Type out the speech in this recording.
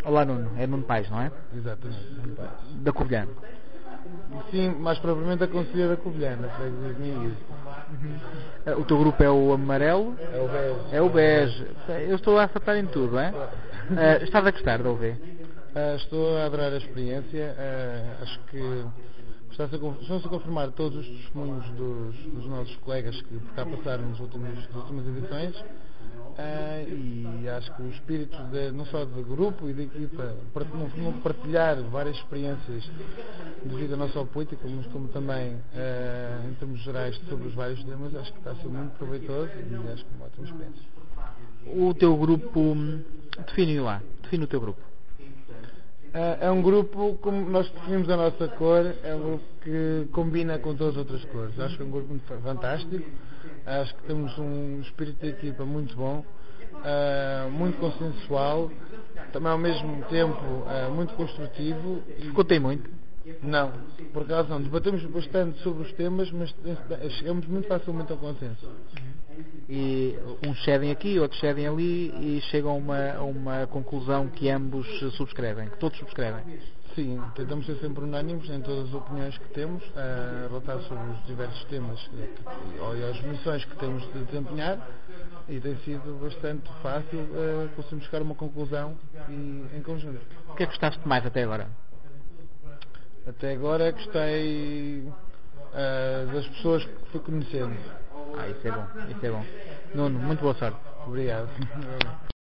Olá Nuno, é Nuno Paes, não é? Exatamente, Nuno Paes. Da Covilhã. Sim, mais propriamente a Conselheira da Covilhã, na freguesia de Minguise. O teu grupo é o amarelo? É o bege. É o bege. Eu estou a acertar em tudo, não é? Estás a gostar de ouvir? Estou a adorar a experiência. Acho que estão-se a confirmar todos os testemunhos dos nossos colegas que por cá passaram nas últimas edições. E acho que o espírito não só do grupo e da equipa, no partilhar várias experiências devido à nossa política, mas como também em termos gerais sobre os vários temas, acho que está a ser muito proveitoso e acho que é uma ótima experiência. O teu grupo, define o teu grupo. É um grupo, como nós definimos a nossa cor, é um grupo que combina com todas as outras cores. Acho que é um grupo muito fantástico, acho que temos um espírito de equipa muito bom, muito consensual, também ao mesmo tempo muito construtivo. Escutei muito. Não, por acaso não. Debatemos bastante sobre os temas, mas chegamos muito facilmente ao consenso. E uns cedem aqui, outros cedem ali e chegam a uma conclusão que ambos subscrevem, que todos subscrevem. Sim, tentamos ser sempre unânimes em todas as opiniões que temos, a votar sobre os diversos temas e as missões que temos de desempenhar, e tem sido bastante fácil conseguirmos chegar a uma conclusão em conjunto. O que é que gostaste mais até agora? Até agora gostei das pessoas que fui conhecendo. Isso é bom, isso é bom. Nuno, muito boa sorte. Obrigado.